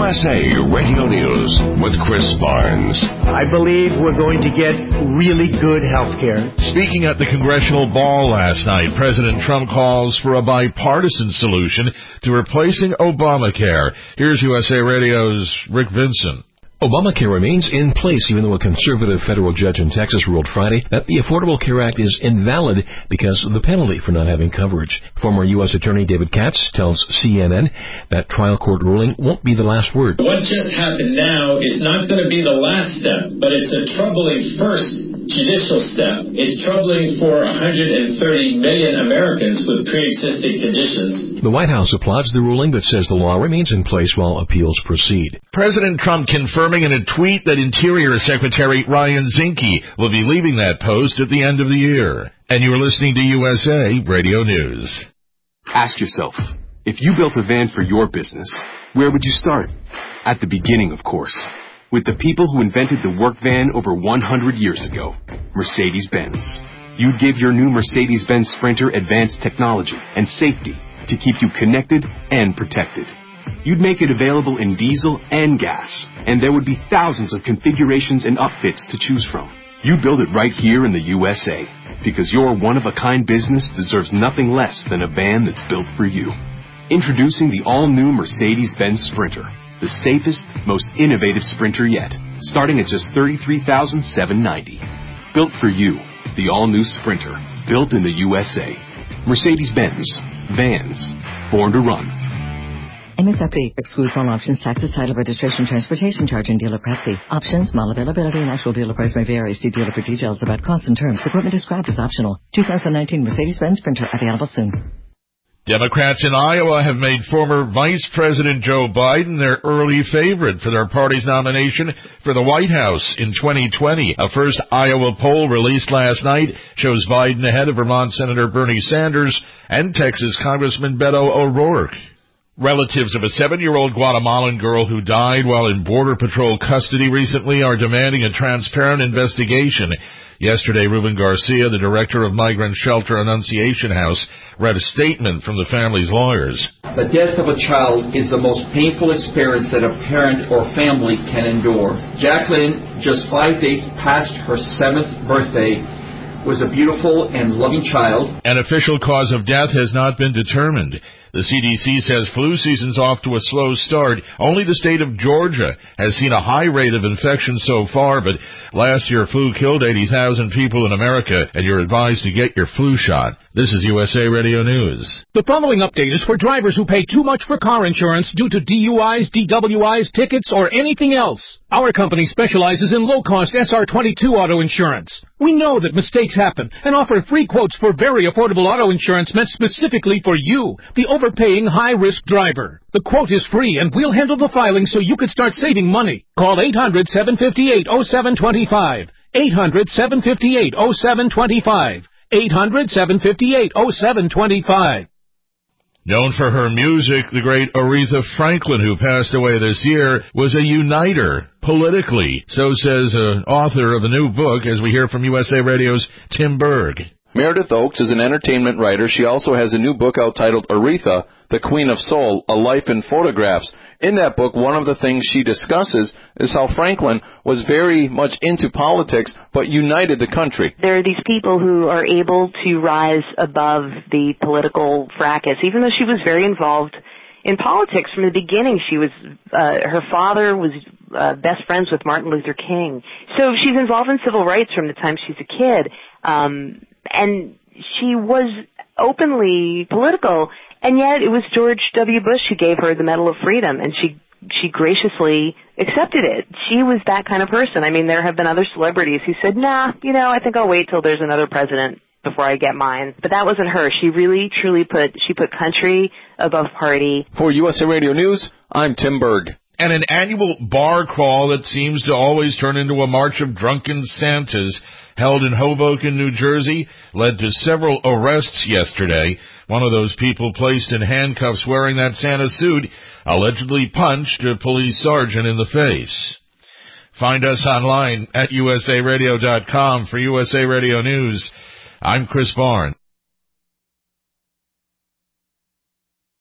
USA Radio News with Chris Barnes. I believe we're going to get really good health care. Speaking at the congressional ball last night, President Trump calls for a bipartisan solution to replacing Obamacare. Here's USA Radio's Rick Vincent. Obamacare remains in place even though a conservative federal judge in Texas ruled Friday that the Affordable Care Act is invalid because of the penalty for not having coverage. Former U.S. Attorney David Katz tells CNN that trial court ruling won't be the last word. What just happened now is not going to be the last step, but it's a troubling first judicial step. It's troubling for 130 million Americans with pre-existing conditions. The White House applauds the ruling but says the law remains in place while appeals proceed. President Trump confirming in a tweet that Interior Secretary Ryan Zinke will be leaving that post at the end of the year. And you're listening to USA Radio News. Ask yourself, if you built a van for your business, where would you start? At the beginning, of course. With the people who invented the work van over 100 years ago, Mercedes-Benz. You'd give your new Mercedes-Benz Sprinter advanced technology and safety to keep you connected and protected. You'd make it available in diesel and gas, and there would be thousands of configurations and upfits to choose from. You build it right here in the USA, because your one-of-a-kind business deserves nothing less than a van that's built for you. Introducing the all-new Mercedes-Benz Sprinter. The safest, most innovative Sprinter yet, starting at just $33,790. Built for you, the all-new Sprinter, built in the USA. Mercedes-Benz, vans, born to run. MSRP excludes all options, taxes, title, registration, transportation charge, and dealer prep fee. Options, model availability, and actual dealer price may vary. See dealer for details about costs and terms. Equipment described as optional. 2019 Mercedes-Benz Sprinter available soon. Democrats in Iowa have made former Vice President Joe Biden their early favorite for their party's nomination for the White House in 2020. A first Iowa poll released last night shows Biden ahead of Vermont Senator Bernie Sanders and Texas Congressman Beto O'Rourke. Relatives of a 7-year-old Guatemalan girl who died while in Border Patrol custody recently are demanding a transparent investigation. Yesterday, Ruben Garcia, the director of Migrant Shelter Annunciation House, read a statement from the family's lawyers. The death of a child is the most painful experience that a parent or family can endure. Jacqueline, just 5 days past her 7th birthday, was a beautiful and loving child. An official cause of death has not been determined. The CDC says flu season's off to a slow start. Only the state of Georgia has seen a high rate of infection so far, but last year flu killed 80,000 people in America, and you're advised to get your flu shot. This is USA Radio News. The following update is for drivers who pay too much for car insurance due to DUIs, DWIs, tickets, or anything else. Our company specializes in low-cost SR22 auto insurance. We know that mistakes happen and offer free quotes for very affordable auto insurance meant specifically for you, the overpaying high-risk driver. The quote is free, and we'll handle the filing so you can start saving money. Call 800-758-0725. 800-758-0725. 800-758-0725. Known for her music, the great Aretha Franklin, who passed away this year, was a uniter politically. So says an author of a new book, as we hear from USA Radio's Tim Berg. Meredith Oakes is an entertainment writer. She also has a new book out titled Aretha, the Queen of Soul, A Life in Photographs. In that book, one of the things she discusses is how Franklin was very much into politics, but united the country. There are these people who are able to rise above the political fracas, even though she was very involved in politics from the beginning. She was, her father was best friends with Martin Luther King. So she's involved in civil rights from the time she's a kid. And she was openly political, and yet it was George W. Bush who gave her the Medal of Freedom, and she graciously accepted it. She was that kind of person. I mean, there have been other celebrities who said, I think I'll wait till there's another president before I get mine. But that wasn't her. She really, truly put country above party. For USA Radio News, I'm Tim Berg. And an annual bar crawl that seems to always turn into a march of drunken Santas held in Hoboken, New Jersey, led to several arrests yesterday. One of those people placed in handcuffs wearing that Santa suit allegedly punched a police sergeant in the face. Find us online at usaradio.com for USA Radio News. I'm Chris Barnes.